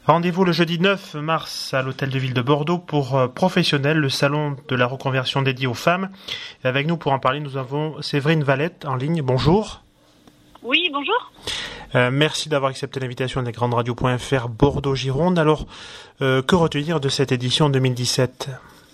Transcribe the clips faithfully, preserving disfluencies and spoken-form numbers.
Rendez-vous le jeudi neuf mars à l'Hôtel de Ville de Bordeaux pour euh, Professionnels, le salon de la reconversion dédié aux femmes. Et avec nous pour en parler, nous avons Séverine Valette en ligne. Bonjour. Oui, bonjour. Euh, merci d'avoir accepté l'invitation des grandes radios point f r Bordeaux-Gironde. Alors, euh, que retenir de cette édition deux mille dix-sept?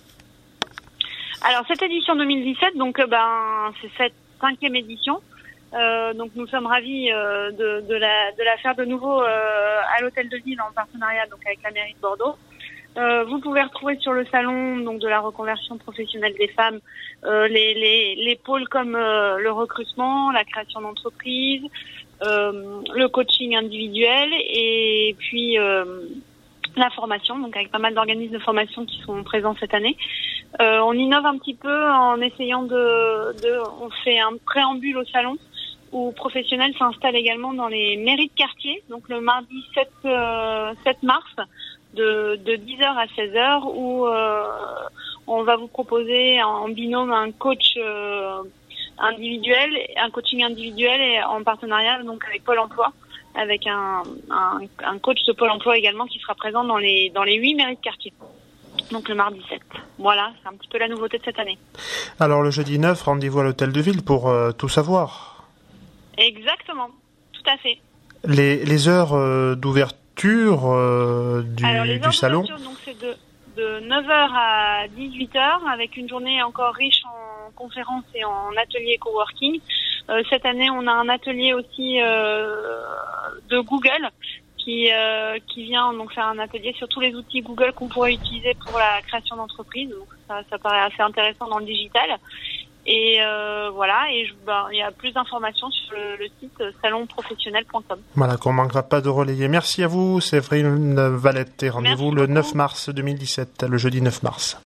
Alors, cette édition deux mille dix-sept, donc, euh, ben, c'est cette cinquième édition. Euh, donc, nous sommes ravis euh, de, de, la, de la faire de nouveau euh, à l'Hôtel de Ville en partenariat donc avec la mairie de Bordeaux. Euh, vous pouvez retrouver sur le salon donc de la reconversion professionnelle des femmes euh, les, les, les pôles comme euh, le recrutement, la création d'entreprises, euh, le coaching individuel et puis euh, la formation, donc avec pas mal d'organismes de formation qui sont présents cette année. Euh, on innove un petit peu en essayant de, de on fait un préambule au salon où Professionnels s'installe également dans les mairies de quartier, donc le mardi sept mars de, de dix heures à seize heures où euh, on va vous proposer en binôme un coach euh, individuel, un coaching individuel et en partenariat donc avec Pôle emploi, avec un, un, un coach de Pôle emploi également qui sera présent dans les dans les huit mairies de quartier. Donc le mardi sept. Voilà, c'est un petit peu la nouveauté de cette année. Alors le jeudi neuf, rendez-vous à l'Hôtel de Ville pour euh, tout savoir. Exactement, tout à fait. Les, les heures euh, d'ouverture euh, du, Alors, les heures du salon donc c'est de, de neuf heures à dix-huit heures avec une journée encore riche en conférences et en ateliers coworking. Euh, cette année, on a un atelier aussi euh, de Google qui euh, qui vient donc faire un atelier sur tous les outils Google qu'on pourrait utiliser pour la création d'entreprise. Donc ça, ça paraît assez intéressant dans le digital. Et euh, voilà, et je, ben, il y a plus d'informations sur le, le site salon professionnel point com. Voilà, qu'on ne manquera pas de relayer. Merci à vous, Séverine Valette, et rendez-vous le neuf mars deux mille dix-sept, le jeudi neuf mars.